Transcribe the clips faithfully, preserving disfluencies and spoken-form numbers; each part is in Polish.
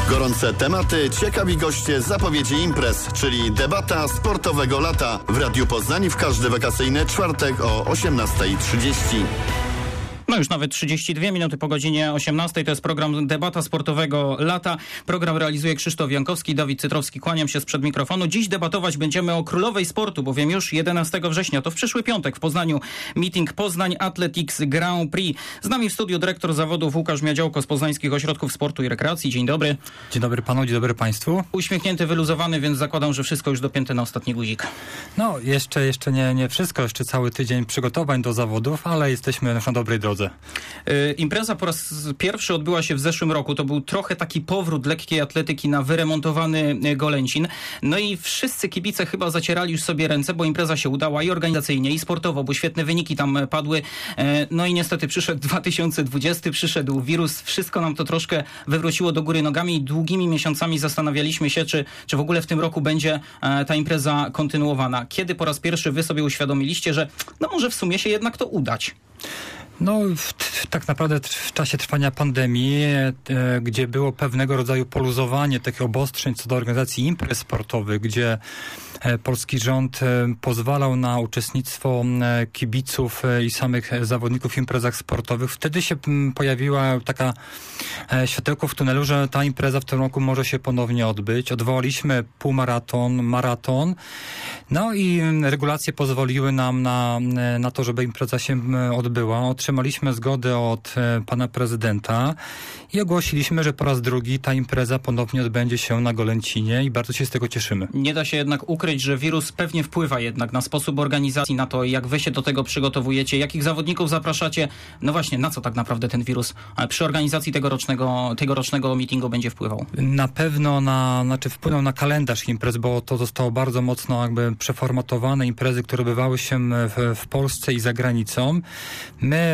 Gorące tematy, ciekawi goście, zapowiedzi imprez, czyli debata sportowego lata. W Radiu Poznań w każdy wakacyjny czwartek o osiemnasta trzydzieści. No już nawet trzydzieści dwie minuty po godzinie osiemnastej. To jest program Debata Sportowego Lata. Program realizuje Krzysztof Jankowski, Dawid Cytrowski. Kłaniam się sprzed mikrofonu. Dziś debatować będziemy o królowej sportu, bowiem już jedenastego września, to w przyszły piątek w Poznaniu, meeting Poznań Athletics Grand Prix. Z nami w studiu dyrektor zawodów Łukasz Miadziołko z Poznańskich Ośrodków Sportu i Rekreacji. Dzień dobry. Dzień dobry panu, dzień dobry państwu. Uśmiechnięty, wyluzowany, więc zakładam, że wszystko już dopięte na ostatni guzik. No, jeszcze, jeszcze nie, nie wszystko, jeszcze cały tydzień przygotowań do zawodów, ale jesteśmy na dobrej drodze. Yy, impreza po raz pierwszy odbyła się w zeszłym roku. To był trochę taki powrót lekkiej atletyki na wyremontowany Golęcin. No i wszyscy kibice chyba zacierali już sobie ręce, bo impreza się udała i organizacyjnie, i sportowo, bo świetne wyniki tam padły. Yy, no i niestety przyszedł dwa tysiące dwudziesty, przyszedł wirus, wszystko nam to troszkę wywróciło do góry nogami i długimi miesiącami zastanawialiśmy się, czy, czy w ogóle w tym roku będzie e, ta impreza kontynuowana. Kiedy po raz pierwszy wy sobie uświadomiliście, że no może w sumie się jednak to udać? No, w, tak naprawdę w czasie trwania pandemii, e, gdzie było pewnego rodzaju poluzowanie takich obostrzeń co do organizacji imprez sportowych, gdzie e, polski rząd e, pozwalał na uczestnictwo e, kibiców e, i samych zawodników w imprezach sportowych, wtedy się m, pojawiła taka e, światełko w tunelu, że ta impreza w tym roku może się ponownie odbyć. Odwołaliśmy półmaraton, maraton, no i regulacje pozwoliły nam na, na to, żeby impreza się odbyła. Otrzymaliśmy zgodę od e, pana prezydenta i ogłosiliśmy, że po raz drugi ta impreza ponownie odbędzie się na Golęcinie i bardzo się z tego cieszymy. Nie da się jednak ukryć, że wirus pewnie wpływa jednak na sposób organizacji, na to, jak wy się do tego przygotowujecie, jakich zawodników zapraszacie. No właśnie, na co tak naprawdę ten wirus przy organizacji tegorocznego, tegorocznego meetingu będzie wpływał? Na pewno na, znaczy wpłynął na kalendarz imprez, bo to zostało bardzo mocno jakby przeformatowane. Imprezy, które odbywały się w, w Polsce i za granicą. My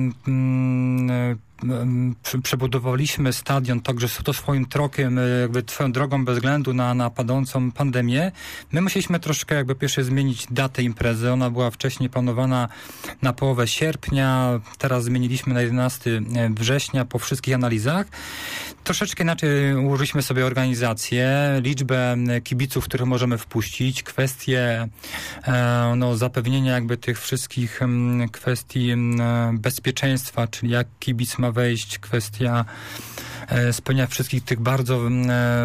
Mm, przebudowaliśmy stadion, także to swoim trokiem, jakby swoją drogą bez względu na, na padającą pandemię. My musieliśmy troszkę jakby pierwsze zmienić datę imprezy. Ona była wcześniej planowana na połowę sierpnia, teraz zmieniliśmy na jedenastego września po wszystkich analizach. Troszeczkę inaczej ułożyliśmy sobie organizację, liczbę kibiców, których możemy wpuścić, kwestie e, no, zapewnienia jakby tych wszystkich m, kwestii m, bezpieczeństwa, czyli jak kibic ma wejść, kwestia e, spełnienia wszystkich tych bardzo e,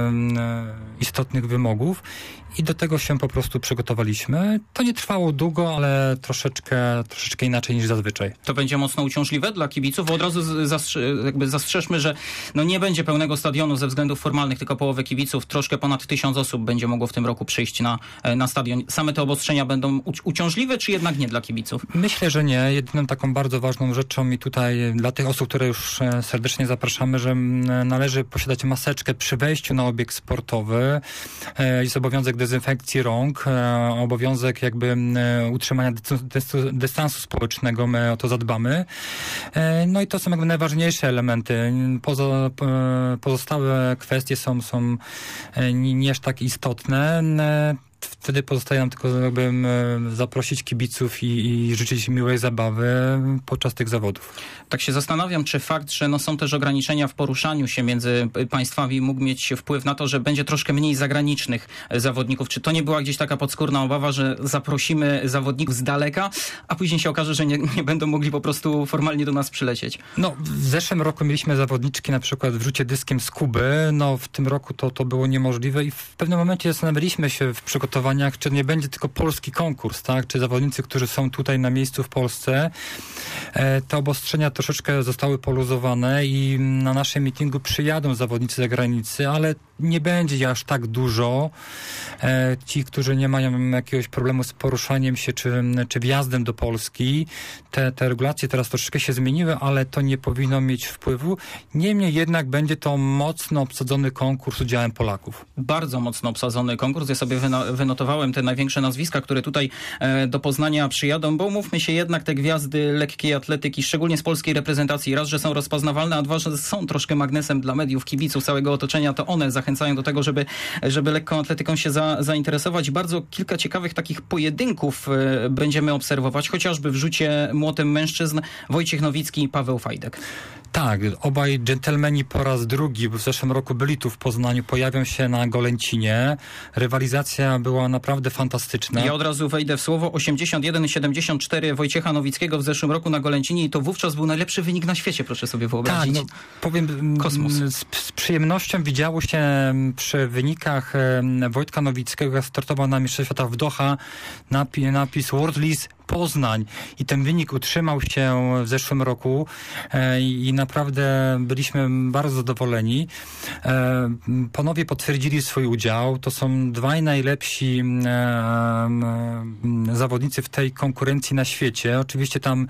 e, istotnych wymogów. I do tego się po prostu przygotowaliśmy. To nie trwało długo, ale troszeczkę, troszeczkę inaczej niż zazwyczaj. To będzie mocno uciążliwe dla kibiców, bo od razu zastrze- jakby zastrzeżmy, że no nie będzie pełnego stadionu ze względów formalnych, tylko połowę kibiców, troszkę ponad tysiąc osób będzie mogło w tym roku przyjść na, na stadion. Same te obostrzenia będą u- uciążliwe, czy jednak nie dla kibiców? Myślę, że nie. Jedyną taką bardzo ważną rzeczą i tutaj dla tych osób, które już serdecznie zapraszamy, że należy posiadać maseczkę przy wejściu na obiekt sportowy. Jest obowiązek dezynfekcji rąk, e, obowiązek jakby e, utrzymania dystansu, dystansu społecznego, my o to zadbamy. E, no i to są jakby najważniejsze elementy. Poza, e, pozostałe kwestie są, są e, nie, nie aż tak istotne. E, Wtedy pozostaje nam tylko jakby zaprosić kibiców i, i życzyć miłej zabawy podczas tych zawodów. Tak się zastanawiam, czy fakt, że no są też ograniczenia w poruszaniu się między państwami mógł mieć wpływ na to, że będzie troszkę mniej zagranicznych zawodników. Czy to nie była gdzieś taka podskórna obawa, że zaprosimy zawodników z daleka, a później się okaże, że nie, nie będą mogli po prostu formalnie do nas przylecieć? No, w zeszłym roku mieliśmy zawodniczki na przykład w rzucie dyskiem z Kuby. No, w tym roku to, to było niemożliwe i w pewnym momencie zastanawialiśmy się w przygotowaniach, czy nie będzie tylko polski konkurs, tak? Czy zawodnicy, którzy są tutaj na miejscu w Polsce. E, te obostrzenia troszeczkę zostały poluzowane i na naszym meetingu przyjadą zawodnicy z zagranicy, ale nie będzie ich aż tak dużo. E, ci, którzy nie mają jakiegoś problemu z poruszaniem się, czy, czy wjazdem do Polski, te, te regulacje teraz troszeczkę się zmieniły, ale to nie powinno mieć wpływu. Niemniej jednak będzie to mocno obsadzony konkurs z udziałem Polaków. Bardzo mocno obsadzony konkurs. Ja sobie wyno- wynotowałem te największe nazwiska, które tutaj e, do Poznania przyjadą, bo umówmy się, jednak te gwiazdy lekkiej atletyki, szczególnie z polskiej reprezentacji, raz, że są rozpoznawalne, a dwa, że są troszkę magnesem dla mediów, kibiców, całego otoczenia, to one zachęcają do tego, żeby, żeby lekką atletyką się za, zainteresować. Bardzo kilka ciekawych takich pojedynków e, będziemy obserwować, chociażby w rzucie młotem mężczyzn Wojciech Nowicki i Paweł Fajdek. Tak, obaj dżentelmeni po raz drugi, bo w zeszłym roku byli tu w Poznaniu, pojawią się na Golęcinie. Rywalizacja była naprawdę fantastyczna. Ja od razu wejdę w słowo. osiemdziesiąt jeden siedemdziesiąt cztery Wojciecha Nowickiego w zeszłym roku na Golęcinie i to wówczas był najlepszy wynik na świecie, proszę sobie wyobrazić. Tak, no, powiem, Kosmos. Z, z przyjemnością widziało się przy wynikach Wojtka Nowickiego, jak startował na Mistrzostwach Świata w Doha, napis, napis World List Poznań i ten wynik utrzymał się w zeszłym roku e, i naprawdę byliśmy bardzo zadowoleni. E, panowie potwierdzili swój udział. To są dwaj najlepsi e, e, zawodnicy w tej konkurencji na świecie. Oczywiście tam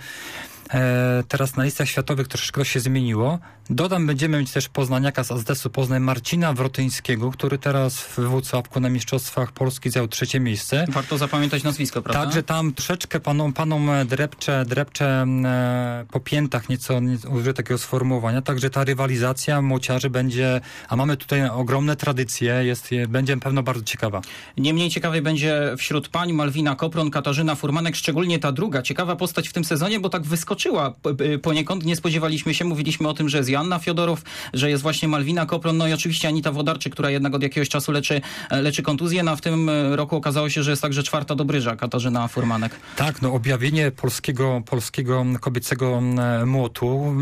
e, teraz na listach światowych troszeczkę to się zmieniło. Dodam, będziemy mieć też poznaniaka z azdesu Poznań, Marcina Wrotyńskiego, który teraz w Włocławku na Mistrzostwach Polski zajął trzecie miejsce. Warto zapamiętać nazwisko, prawda? Także tam troszeczkę panom, panom drepcze, drepcze e, po piętach, nieco, nieco użyję takiego sformułowania. Także ta rywalizacja młociarzy będzie, a mamy tutaj ogromne tradycje, jest, je, będzie pewno bardzo ciekawa. Nie mniej ciekawej będzie wśród pań Malwina Kopron, Katarzyna Furmanek, szczególnie ta druga ciekawa postać w tym sezonie, bo tak wyskoczyła poniekąd. Nie spodziewaliśmy się, mówiliśmy o tym, że jest Joanna Fiodorow, że jest właśnie Malwina Kopron, no i oczywiście Anita Wodarczyk, która jednak od jakiegoś czasu leczy, leczy kontuzję, no a w tym roku okazało się, że jest także czwarta dobryża, Katarzyna Furmanek. Tak, no objawienie polskiego, polskiego kobiecego młotu.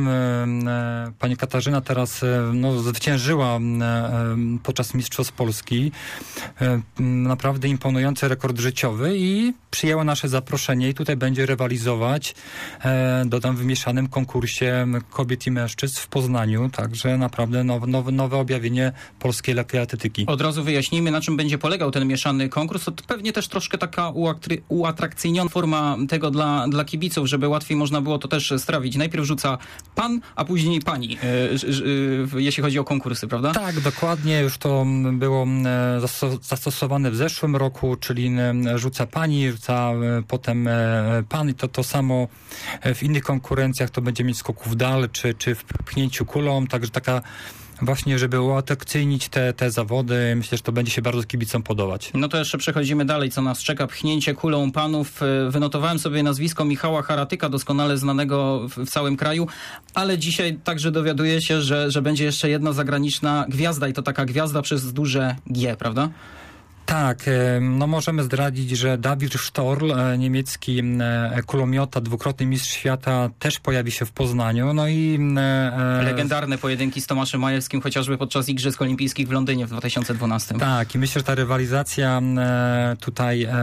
Pani Katarzyna teraz no, zwyciężyła podczas Mistrzostw Polski. Naprawdę imponujący rekord życiowy i przyjęła nasze zaproszenie i tutaj będzie rywalizować, dodam, w mieszanym konkursie kobiet i mężczyzn w Poznaniu, także naprawdę nowe, nowe, nowe objawienie polskiej lekkiej atletyki. Od razu wyjaśnijmy, na czym będzie polegał ten mieszany konkurs. To pewnie też troszkę taka uatry, uatrakcyjniona forma tego dla, dla kibiców, żeby łatwiej można było to też strawić. Najpierw rzuca pan, a później pani, yy, yy, jeśli chodzi o konkursy, prawda? Tak, dokładnie. Już to było zastosowane w zeszłym roku, czyli rzuca pani, rzuca potem pan i to, to samo w innych konkurencjach to będzie mieć skoków w dal, czy, czy w pchnięciu kulą, także taka właśnie, żeby uatrakcyjnić te, te zawody. Myślę, że to będzie się bardzo kibicom podobać. No to jeszcze przechodzimy dalej, co nas czeka. Pchnięcie kulą panów. Wynotowałem sobie nazwisko Michała Haratyka, doskonale znanego w, w całym kraju, ale dzisiaj także dowiaduję się, że, że będzie jeszcze jedna zagraniczna gwiazda i to taka gwiazda przez duże G, prawda? Tak, no możemy zdradzić, że Dawid Sztorl, niemiecki kulomiota, dwukrotny mistrz świata, też pojawi się w Poznaniu. No i e, legendarne pojedynki z Tomaszem Majewskim, chociażby podczas Igrzysk Olimpijskich w Londynie w dwa tysiące dwunastym. Tak, i myślę, że ta rywalizacja e, tutaj e,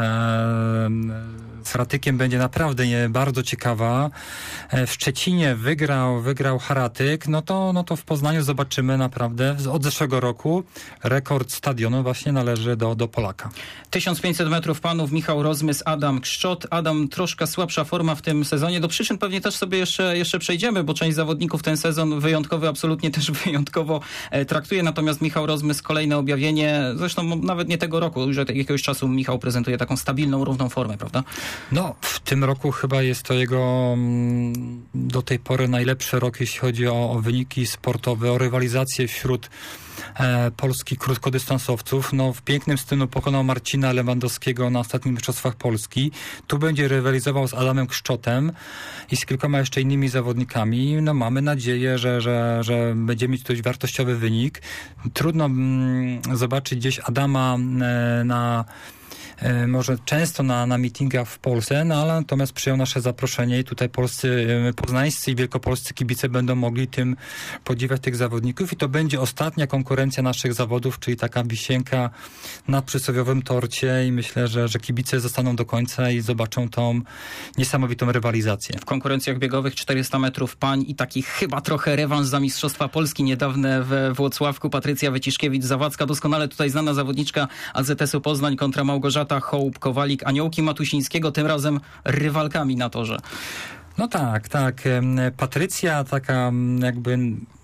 z Haratykiem będzie naprawdę nie, bardzo ciekawa. E, w Szczecinie wygrał, wygrał Haratyk, no to, no to w Poznaniu zobaczymy naprawdę od zeszłego roku rekord stadionu właśnie należy do, do Polaka. tysiąc pięćset metrów panów, Michał Rozmys, Adam Kszczot. Adam, troszkę słabsza forma w tym sezonie. Do przyczyn pewnie też sobie jeszcze, jeszcze przejdziemy, bo część zawodników ten sezon wyjątkowy, absolutnie też wyjątkowo e, traktuje. Natomiast Michał Rozmys, kolejne objawienie, zresztą nawet nie tego roku, już od jakiegoś czasu Michał prezentuje taką stabilną, równą formę, prawda? No, w tym roku chyba jest to jego mm, do tej pory najlepszy rok, jeśli chodzi o, o wyniki sportowe, o rywalizację wśród e, polskich krótkodystansowców. No, w pięknym stylu pokonał Marcina Lewandowskiego na ostatnich Mistrzostwach Polski. Tu będzie rywalizował z Adamem Kszczotem i z kilkoma jeszcze innymi zawodnikami. No, mamy nadzieję, że, że, że będziemy mieć dość wartościowy wynik. Trudno mm, zobaczyć gdzieś Adama e, na może często na, na meetingach w Polsce, no ale natomiast przyjął nasze zaproszenie i tutaj polscy, poznańscy i wielkopolscy kibice będą mogli tym podziwiać tych zawodników i to będzie ostatnia konkurencja naszych zawodów, czyli taka wisienka na przysłowiowym torcie i myślę, że, że kibice zostaną do końca i zobaczą tą niesamowitą rywalizację. W konkurencjach biegowych czterysta metrów pań i taki chyba trochę rewanż za Mistrzostwa Polski niedawne we Włocławku. Patrycja Wyciszkiewicz-Zawadzka, doskonale tutaj znana zawodniczka A Z S-u Poznań kontra Małgorzata Hołb-Kowalik, Aniołki Matusińskiego, tym razem rywalkami na torze. No tak, tak. Patrycja, taka jakby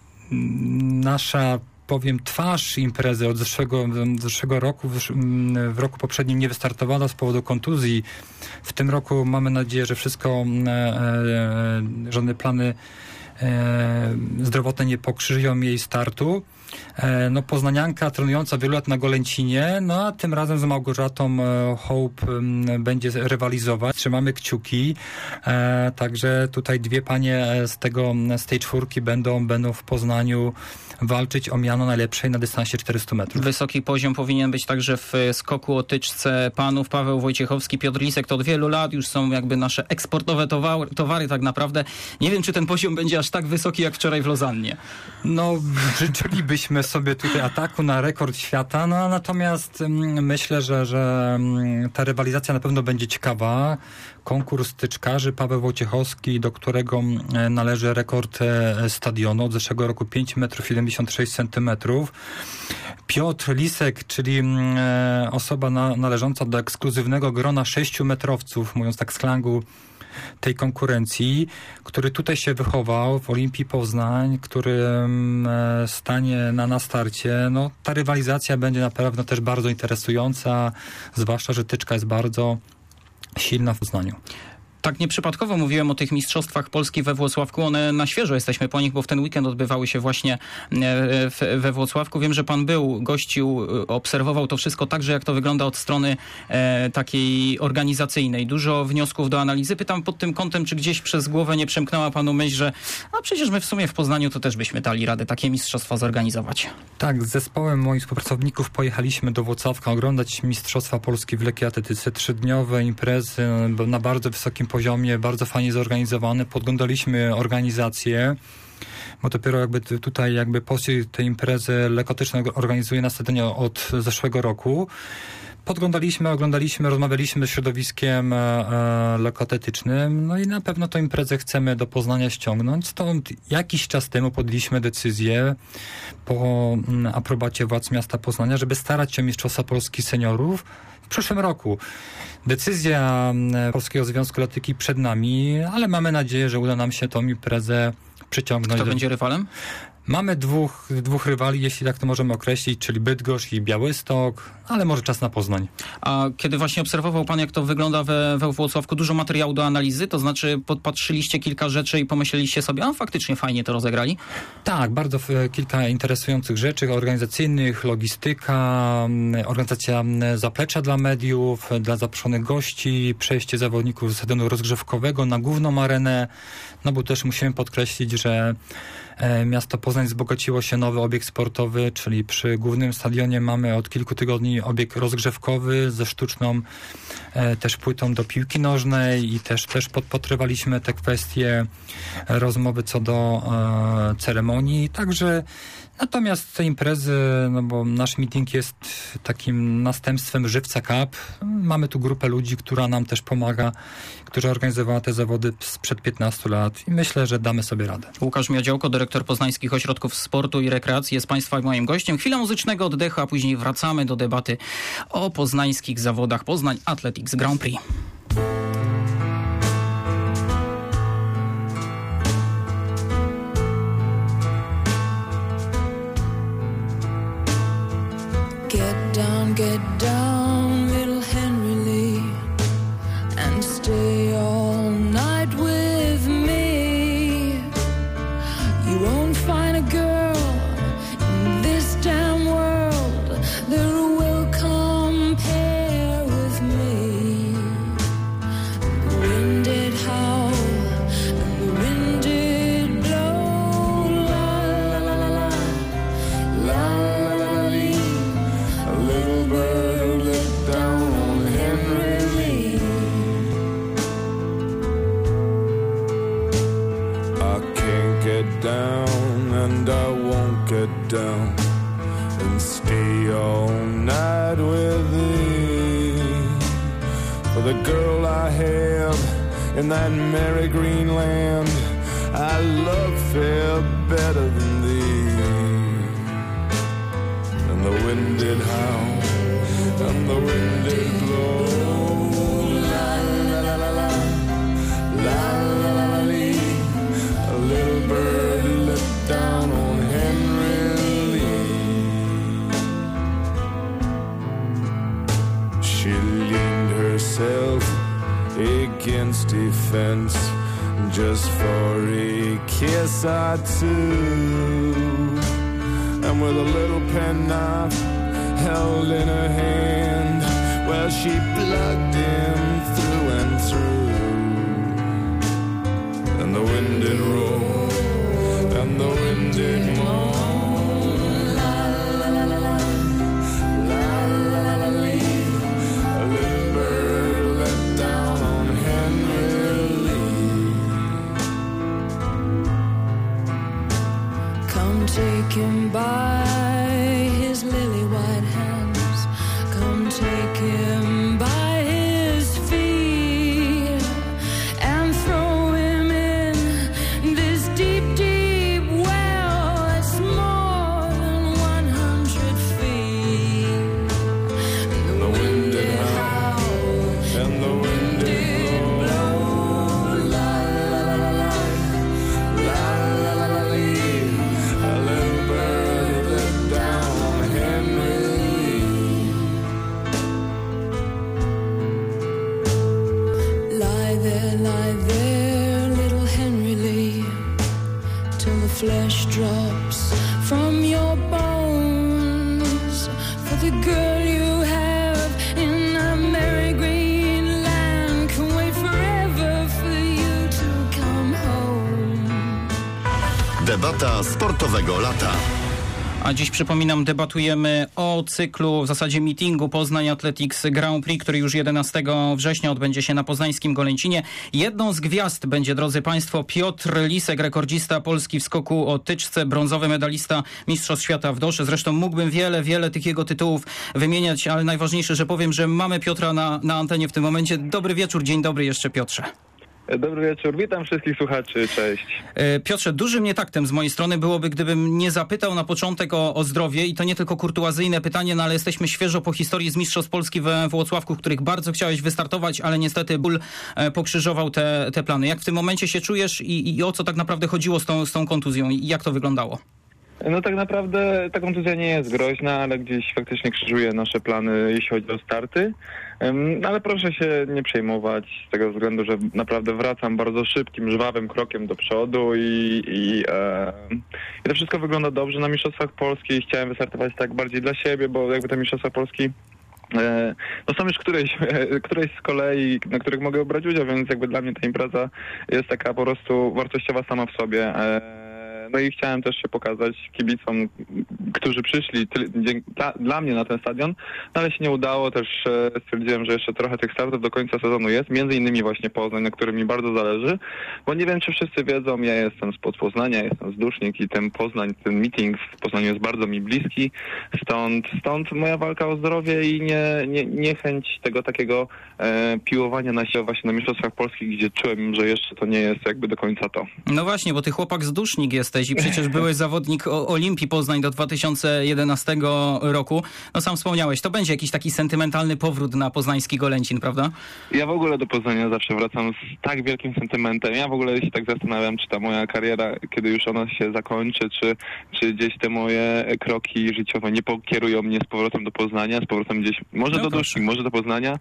nasza, powiem, twarz imprezy od zeszłego, zeszłego roku, w roku poprzednim nie wystartowała z powodu kontuzji. W tym roku mamy nadzieję, że wszystko, żadne plany zdrowotne nie pokrzyżują jej startu. no, poznanianka trenująca wielu lat na Golęcinie, no a tym razem z Małgorzatą Hope będzie rywalizować. Trzymamy kciuki, e, także tutaj dwie panie z tego, z tej czwórki będą, będą w Poznaniu walczyć o miano najlepszej na dystansie czterysta metrów. Wysoki poziom powinien być także w skoku o tyczce panów. Paweł Wojciechowski, Piotr Lisek to od wielu lat już są jakby nasze eksportowe towary, towary tak naprawdę. Nie wiem, czy ten poziom będzie aż tak wysoki jak wczoraj w Lozannie. No, życzylibyśmy sobie tutaj ataku na rekord świata, no natomiast mm, myślę, że, że ta rywalizacja na pewno będzie ciekawa. Konkurs tyczkarzy, Paweł Wojciechowski, do którego należy rekord stadionu od zeszłego roku pięć metrów siedemdziesiąt sześć centymetrów. Piotr Lisek, czyli osoba na, należąca do ekskluzywnego grona sześciometrowców, mówiąc tak w slangu tej konkurencji, który tutaj się wychował w Olimpii Poznań, który stanie na, na starcie. No, ta rywalizacja będzie na pewno też bardzo interesująca, zwłaszcza, że tyczka jest bardzo silna w Poznaniu. Tak nieprzypadkowo mówiłem o tych mistrzostwach Polski we Włocławku. One na świeżo jesteśmy po nich, bo w ten weekend odbywały się właśnie w, we Włocławku. Wiem, że pan był, gościł, obserwował to wszystko także, jak to wygląda od strony e, takiej organizacyjnej. Dużo wniosków do analizy. Pytam pod tym kątem, czy gdzieś przez głowę nie przemknęła panu myśl, że a przecież my w sumie w Poznaniu to też byśmy dali radę takie mistrzostwa zorganizować. Tak, z zespołem moich współpracowników pojechaliśmy do Włocławka oglądać Mistrzostwa Polski w lekkiej atletyce. Trzydniowe imprezy na bardzo wysokim poziomie, bardzo fajnie zorganizowane. Podglądaliśmy organizację, bo dopiero jakby tutaj jakby Polski tej imprezy lekkoatletyczne organizuje na stadionie od zeszłego roku. Podglądaliśmy, oglądaliśmy, rozmawialiśmy z środowiskiem e, e, lekkoatletycznym, no i na pewno tę imprezę chcemy do Poznania ściągnąć. Stąd jakiś czas temu podjęliśmy decyzję po m, aprobacie władz miasta Poznania, żeby starać się o Mistrzostwa Polski seniorów w przyszłym roku. Decyzja Polskiego Związku Atletyki przed nami, ale mamy nadzieję, że uda nam się tą imprezę przyciągnąć. Kto będzie rywalem? Mamy dwóch, dwóch rywali, jeśli tak to możemy określić, czyli Bydgoszcz i Białystok, ale może czas na Poznań. A kiedy właśnie obserwował pan, jak to wygląda we, we Włocławku, dużo materiału do analizy, to znaczy podpatrzyliście kilka rzeczy i pomyśleliście sobie, a faktycznie fajnie to rozegrali? Tak, bardzo kilka interesujących rzeczy organizacyjnych, logistyka, organizacja zaplecza dla mediów, dla zaproszonych gości, przejście zawodników z stadionu rozgrzewkowego na główną arenę, no bo też musimy podkreślić, że miasto Poznań wzbogaciło się nowy obiekt sportowy, czyli przy głównym stadionie mamy od kilku tygodni obiekt rozgrzewkowy ze sztuczną e, też płytą do piłki nożnej i też, też podpatrywaliśmy te kwestie rozmowy co do e, ceremonii. Także natomiast te imprezy, no bo nasz meeting jest takim następstwem Żywca Cup. Mamy tu grupę ludzi, która nam też pomaga, która organizowała te zawody sprzed piętnastu lat i myślę, że damy sobie radę. Łukasz Miodziołko, dyrektor Poznańskich Ośrodków Sportu i Rekreacji, jest państwa i moim gościem. Chwila muzycznego oddechu, a później wracamy do debaty o poznańskich zawodach Poznań Athletics Grand Prix. Get down, get down, little Henry Lee, and stay all night with me. You won't find a girl in this damn world that will compare with me. The wind did howl and the wind did blow, la la la la la, la la la la. A little bird looked down on Henry Lee. I can't get down and I won't get down and stay all night with thee. For the girl I have in that merry green land, I love fair better than thee. And the wind did howl, and the wind did blow. La la la la la, la la la la lee. A little bird looked down on Henry Lee. She leaned herself against a fence just for a kiss or two. and with a little penknife held in her hand, well, she plugged him through and through. And the wind did roll, and the wind did moan. La la la la la, la la la la la. A little bird let down on Henry Lee. Come take him by his lily white hands. Come take him by his feet and throw him in this deep, deep well that's more than one hundred feet. And the wind did howl, And the wind did blow. la la la la la. La la la la lee. A little bird let down on Henry Lee. Lie there, lie there, little Henry Lee, till the flesh drops from your bones. For the girl you have in a merry green land can wait forever for you to come home. Debata sportowego lata. A dziś, przypominam, debatujemy o cyklu, w zasadzie meetingu Poznań Athletics Grand Prix, który już jedenastego września odbędzie się na poznańskim Golęcinie. Jedną z gwiazd będzie, drodzy Państwo, Piotr Lisek, rekordzista Polski w skoku o tyczce, brązowy medalista Mistrzostw Świata w Dosze. Zresztą mógłbym wiele, wiele tych jego tytułów wymieniać, ale najważniejsze, że powiem, że mamy Piotra na, na antenie w tym momencie. Dobry wieczór, dzień dobry jeszcze, Piotrze. Dobry wieczór, witam wszystkich słuchaczy, cześć. Piotrze, dużym nietaktem z mojej strony byłoby, gdybym nie zapytał na początek o, o zdrowie i to nie tylko kurtuazyjne pytanie, no ale jesteśmy świeżo po historii z Mistrzostw Polski we Włocławku, w których bardzo chciałeś wystartować, ale niestety ból pokrzyżował te, te plany. Jak w tym momencie się czujesz i, i o co tak naprawdę chodziło z tą, z tą kontuzją i jak to wyglądało? No tak naprawdę ta kontuzja nie jest groźna, ale gdzieś faktycznie krzyżuje nasze plany, jeśli chodzi o starty. Um, ale proszę się nie przejmować z tego względu, że naprawdę wracam bardzo szybkim, żwawym krokiem do przodu i, i, e, i to wszystko wygląda dobrze na Mistrzostwach Polski i chciałem wystartować tak bardziej dla siebie, bo jakby te Mistrzostwa Polski e, no są już któreś, e, któreś z kolei, na których mogę brać udział, więc jakby dla mnie ta impreza jest taka po prostu wartościowa sama w sobie. E, No i chciałem też się pokazać kibicom, którzy przyszli ty, dla, dla mnie na ten stadion, no ale się nie udało. Też e, stwierdziłem, że jeszcze trochę tych startów do końca sezonu jest, między innymi właśnie Poznań, na którym mi bardzo zależy, bo nie wiem, czy wszyscy wiedzą, ja jestem spod Poznania, jestem z Dusznik i ten Poznań, ten meeting w Poznaniu jest bardzo mi bliski, stąd, stąd moja walka o zdrowie i nie, nie, niechęć tego takiego e, piłowania na siłę właśnie na Mistrzostwach Polskich, gdzie czułem, że jeszcze to nie jest jakby do końca to. No właśnie, bo ty chłopak z Dusznik jesteś i przecież byłeś zawodnik Olimpii Poznań do dwa tysiące jedenastego roku. No sam wspomniałeś, to będzie jakiś taki sentymentalny powrót na poznański Golęcin, prawda? Ja w ogóle do Poznania zawsze wracam z tak wielkim sentymentem. Ja w ogóle się tak zastanawiam, czy ta moja kariera, kiedy już ona się zakończy, czy, czy gdzieś te moje kroki życiowe nie pokierują mnie z powrotem do Poznania, z powrotem gdzieś, może no do Dusznik, może do Poznania.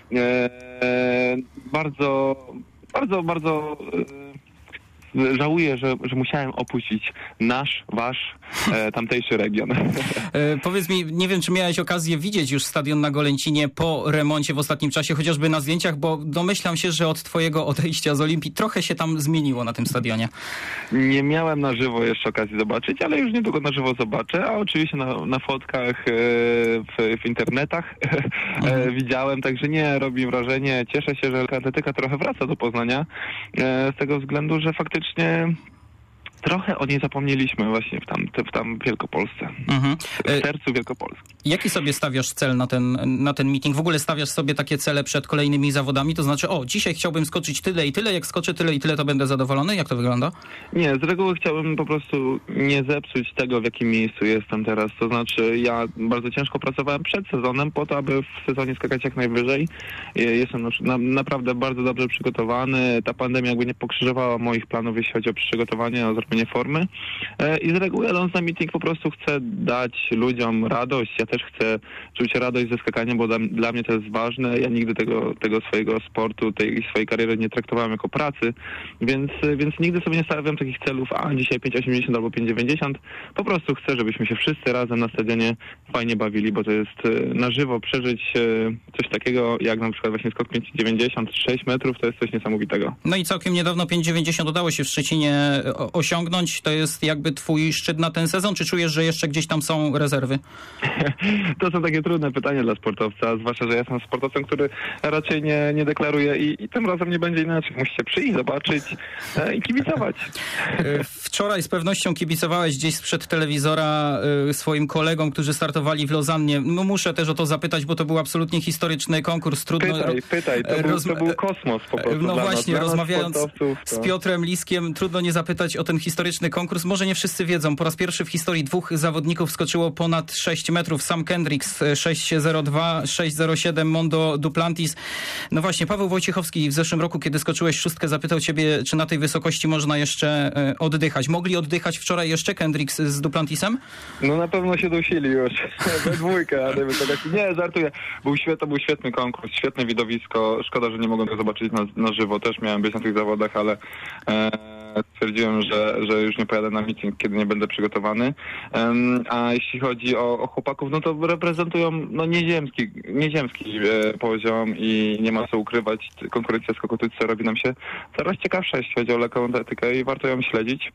Eee, bardzo, bardzo, bardzo... E, Żałuję, że, że musiałem opuścić nasz, wasz, e, tamtejszy region. E, powiedz mi, nie wiem, czy miałeś okazję widzieć już stadion na Golęcinie po remoncie w ostatnim czasie, chociażby na zdjęciach, bo domyślam się, że od twojego odejścia z Olimpii trochę się tam zmieniło na tym stadionie. Nie miałem na żywo jeszcze okazji zobaczyć, ale już niedługo na żywo zobaczę, a oczywiście na, na fotkach, e, w, w internetach e, widziałem, także nie robi wrażenie. Cieszę się, że atletyka trochę wraca do Poznania, e, z tego względu, że faktycznie trochę o niej zapomnieliśmy właśnie w tam, w tam Wielkopolsce, Mhm. w sercu Wielkopolski. Jaki sobie stawiasz cel na ten, na ten meeting? W ogóle stawiasz sobie takie cele przed kolejnymi zawodami? To znaczy, o, dzisiaj chciałbym skoczyć tyle i tyle, jak skoczę tyle i tyle, to będę zadowolony? Jak to wygląda? Nie, z reguły chciałbym po prostu nie zepsuć tego, w jakim miejscu jestem teraz. To znaczy, ja bardzo ciężko pracowałem przed sezonem po to, aby w sezonie skakać jak najwyżej. Jestem na, na, naprawdę bardzo dobrze przygotowany. Ta pandemia jakby nie pokrzyżowała moich planów, jeśli chodzi o przygotowanie, o zrobienie powiedzmy nie formy. I z reguły jadąc na meeting po prostu chcę dać ludziom radość. Ja też chcę czuć radość ze skakania, bo dla, dla mnie to jest ważne. Ja nigdy tego, tego swojego sportu, tej swojej kariery nie traktowałem jako pracy, więc, więc nigdy sobie nie stawiam takich celów, a dzisiaj pięć osiemdziesiąt albo pięć dziewięćdziesiąt. Po prostu chcę, żebyśmy się wszyscy razem na stadionie fajnie bawili, bo to jest na żywo przeżyć coś takiego, jak na przykład właśnie skok pięć dziewięćdziesiąt, sześć metrów, to jest coś niesamowitego. No i całkiem niedawno pięć dziewięćdziesiąt udało się w Szczecinie osiągnąć. To jest jakby twój szczyt na ten sezon, czy czujesz, że jeszcze gdzieś tam są rezerwy? To są takie trudne pytania dla sportowca, zwłaszcza, że ja jestem sportowcem, który raczej nie, nie deklaruje i, i tym razem nie będzie inaczej. Musicie przyjść, zobaczyć e, i kibicować. Wczoraj z pewnością kibicowałeś gdzieś sprzed telewizora y, swoim kolegom, którzy startowali w Lozannie. No muszę też o to zapytać, bo to był absolutnie historyczny konkurs. Trudno, pytaj, pytaj. To, roz... był, to był kosmos po prostu. No dla właśnie, nas, rozmawiając to... z Piotrem Liskiem, trudno nie zapytać o ten historyczny konkurs. Może nie wszyscy wiedzą. Po raz pierwszy w historii dwóch zawodników skoczyło ponad sześć metrów. Sam Kendricks sześć zero dwa, sześć zero siedem, Mondo Duplantis. No właśnie, Paweł Wojciechowski w zeszłym roku, kiedy skoczyłeś szóstkę, zapytał ciebie, czy na tej wysokości można jeszcze oddychać. Mogli oddychać wczoraj jeszcze Kendricks z Duplantisem? No na pewno się dusili już. We dwójkę, ale wysokości. Nie, żartuję. Był świetny, to był świetny konkurs, świetne widowisko. Szkoda, że nie mogłem go zobaczyć na, na żywo. Też miałem być na tych zawodach, ale e, stwierdziłem, że, że już nie pojadę na meeting, kiedy nie będę przygotowany. E, a jeśli chodzi o, o chłopaków, no to reprezentują no nieziemski, nieziemski e, poziom i nie ma co ukrywać. Konkurencja skokotyce robi nam się coraz ciekawsza, jeśli chodzi o lekką atletykę i warto ją śledzić.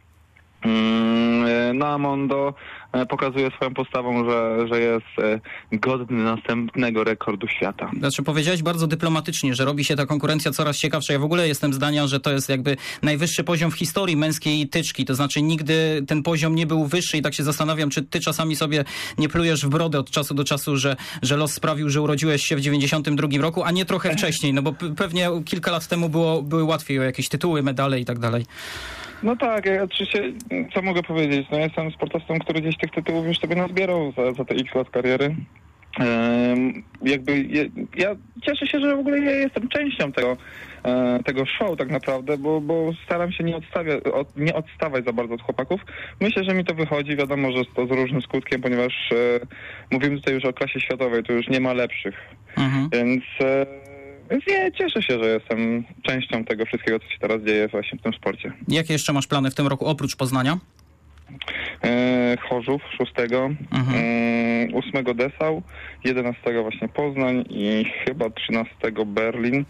No a Mondo pokazuje swoją postawą, że, że jest godny następnego rekordu świata. Znaczy powiedziałeś bardzo dyplomatycznie, że robi się ta konkurencja coraz ciekawsza. Ja w ogóle jestem zdania, że to jest jakby najwyższy poziom w historii męskiej tyczki. To znaczy nigdy ten poziom nie był wyższy i tak się zastanawiam, czy ty czasami sobie nie plujesz w brodę od czasu do czasu, że, że los sprawił, że urodziłeś się w dziewięćdziesiątym drugim roku, a nie trochę wcześniej, no bo p- pewnie kilka lat temu było, były łatwiej o jakieś tytuły, medale i tak dalej. No tak, ja oczywiście, co mogę powiedzieć, no ja jestem sportowcem, który gdzieś tych tytułów już sobie nazbierał za, za te x lat kariery. Um, jakby ja, ja cieszę się, że w ogóle ja jestem częścią tego, e, tego show tak naprawdę, bo, bo staram się nie, odstawia, od, nie odstawać za bardzo od chłopaków. Myślę, że mi to wychodzi, wiadomo, że to z różnym skutkiem, ponieważ e, mówimy tutaj już o klasie światowej, to już nie ma lepszych, mhm. więc... E, Więc nie, cieszę się, że jestem częścią tego wszystkiego, co się teraz dzieje właśnie w tym sporcie. Jakie jeszcze masz plany w tym roku oprócz Poznania? E, Chorzów szóstego, mhm. e, ósmego Dessau, jedenastego właśnie Poznań i chyba trzynastego Berlin.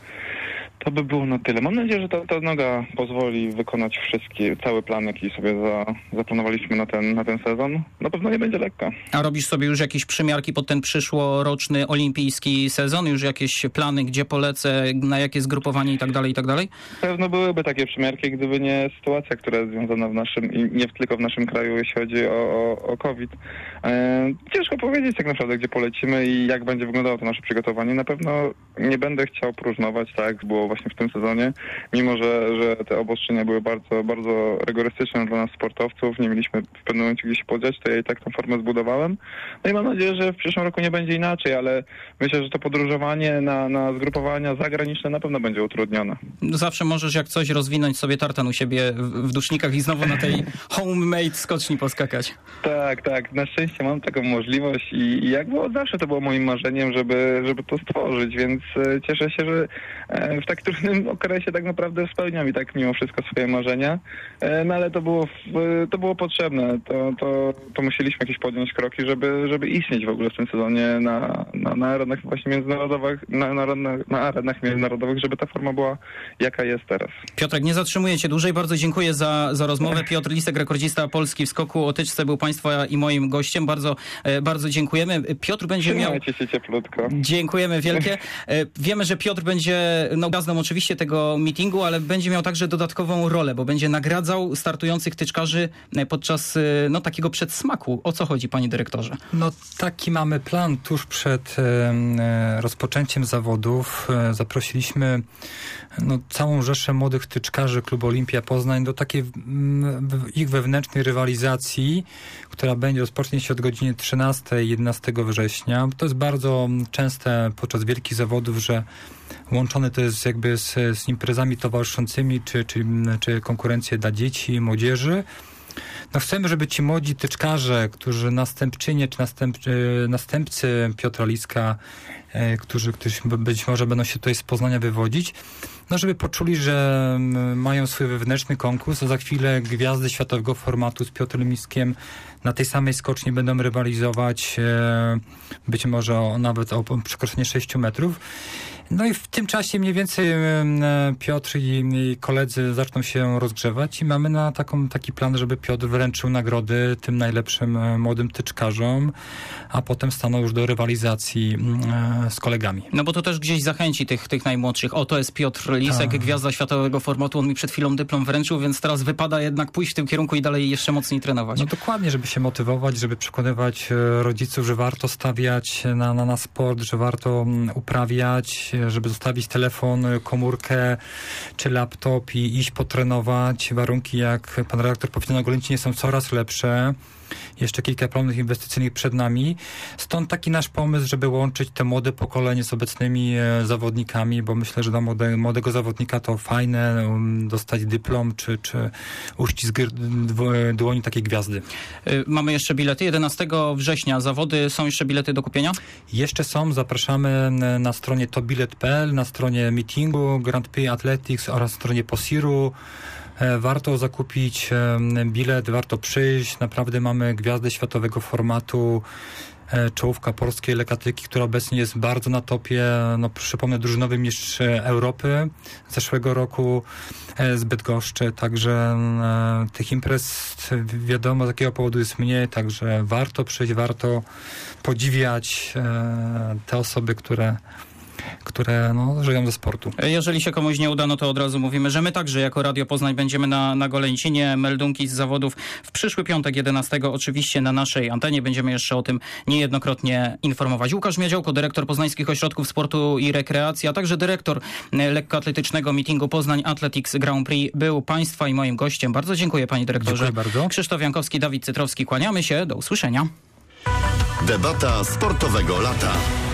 To by było na tyle. Mam nadzieję, że ta, ta noga pozwoli wykonać wszystkie, cały plan, jaki sobie za, zaplanowaliśmy na ten, na ten sezon. Na pewno nie będzie lekko. A robisz sobie już jakieś przymiarki pod ten przyszłoroczny olimpijski sezon? Już jakieś plany, gdzie polecę, na jakie zgrupowanie i tak dalej, i tak dalej? Pewno byłyby takie przymiarki, gdyby nie sytuacja, która jest związana w naszym, i nie tylko w naszym kraju, jeśli chodzi o, o, o COVID. E, ciężko powiedzieć tak naprawdę, gdzie polecimy i jak będzie wyglądało to nasze przygotowanie. Na pewno nie będę chciał próżnować, tak jak było właśnie w tym sezonie, mimo że, że te obostrzenia były bardzo, bardzo rygorystyczne dla nas sportowców, nie mieliśmy w pewnym momencie gdzie się podziać, to ja i tak tę formę zbudowałem. No i mam nadzieję, że w przyszłym roku nie będzie inaczej, ale myślę, że to podróżowanie na, na zgrupowania zagraniczne na pewno będzie utrudnione. Zawsze możesz jak coś rozwinąć sobie tartan u siebie w dusznikach i znowu na tej homemade skoczni poskakać. Tak, tak. Na szczęście mam taką możliwość i, i jak było zawsze to było moim marzeniem, żeby, żeby to stworzyć, więc e, cieszę się, że e, w tak trudnym okresie tak naprawdę spełniam i tak mimo wszystko swoje marzenia. E, no ale to było, w, to było potrzebne. To, to, to musieliśmy jakieś podjąć kroki, żeby, żeby istnieć w ogóle w tym sezonie na, na, na arenach właśnie międzynarodowych, na, na, na arenach międzynarodowych, żeby ta forma była jaka jest teraz. Piotrek, nie zatrzymuję cię dłużej. Bardzo dziękuję za, za rozmowę. Piotr Lisek, rekordzista Polski w skoku o tyczce, był państwa i moim gościem. Bardzo, bardzo dziękujemy. Piotr będzie miał... Trzymajcie się cieplutko. Dziękujemy wielkie. Wiemy, że Piotr będzie no, gwiazdą oczywiście tego meetingu, ale będzie miał także dodatkową rolę, bo będzie nagradzał startujących tyczkarzy podczas no, takiego przedsmaku. O co chodzi, panie dyrektorze? No taki mamy plan. Tuż przed e, rozpoczęciem zawodów e, zaprosiliśmy no, całą rzeszę młodych tyczkarzy Klubu Olimpia Poznań do takiej m, ich wewnętrznej rywalizacji, która będzie rozpocznie się od godziny trzynastej, jedenastego września. To jest bardzo częste podczas wielkich zawodów, że łączone to jest jakby z, z imprezami towarzyszącymi, czy, czy, czy konkurencje dla dzieci, młodzieży. No chcemy, żeby ci młodzi tyczkarze, którzy następczynie czy następ, następcy Piotra Liska, e, którzy, którzy być może będą się tutaj z Poznania wywodzić, no żeby poczuli, że mają swój wewnętrzny konkurs, a za chwilę gwiazdy światowego formatu z Piotrem Liskiem na tej samej skoczni będą rywalizować, e, być może o, nawet o przekroczenie sześciu metrów. No i w tym czasie mniej więcej Piotr i, i koledzy zaczną się rozgrzewać i mamy na taką, taki plan, żeby Piotr wręczył nagrody tym najlepszym młodym tyczkarzom, a potem stanął już do rywalizacji z kolegami. No bo to też gdzieś zachęci tych, tych najmłodszych. O, to jest Piotr Lisek, tak. Gwiazda światowego formatu. On mi przed chwilą dyplom wręczył, więc teraz wypada jednak pójść w tym kierunku i dalej jeszcze mocniej trenować. No dokładnie, żeby się motywować, żeby przekonywać rodziców, że warto stawiać na, na, na sport, że warto uprawiać, żeby zostawić telefon, komórkę czy laptop i iść potrenować. Warunki, jak pan redaktor powiedział, na Golęcinie są coraz lepsze. Jeszcze kilka planów inwestycyjnych przed nami. Stąd taki nasz pomysł, żeby łączyć te młode pokolenie z obecnymi e, zawodnikami, bo myślę, że dla młode, młodego zawodnika to fajne um, dostać dyplom, czy, czy uścisk dłoni takiej gwiazdy. Y, mamy jeszcze bilety. jedenastego września zawody. Są jeszcze bilety do kupienia? Jeszcze są. Zapraszamy na stronie tobilet kropka p l, na stronie meetingu Grand Prix Athletics oraz stronie Posiru. Warto zakupić bilet, warto przyjść. Naprawdę mamy gwiazdę światowego formatu, czołówka polskiej lekkoatletyki, która obecnie jest bardzo na topie, no przypomnę, drużynowym mistrz Europy z zeszłego roku z Bydgoszczy, także e, tych imprez wiadomo z jakiego powodu jest mniej, także warto przyjść, warto podziwiać e, te osoby, które które no, żyją ze sportu. Jeżeli się komuś nie uda, no to od razu mówimy, że my także jako Radio Poznań będziemy na, na Golęcinie. Meldunki z zawodów w przyszły piątek jedenastego oczywiście na naszej antenie. Będziemy jeszcze o tym niejednokrotnie informować. Łukasz Miedziałko, dyrektor Poznańskich Ośrodków Sportu i Rekreacji, a także dyrektor lekkoatletycznego meetingu Poznań Athletics Grand Prix był Państwa i moim gościem. Bardzo dziękuję, panie dyrektorze. Dziękuję bardzo. Krzysztof Jankowski, Dawid Cytrowski. Kłaniamy się. Do usłyszenia. Debata sportowego lata.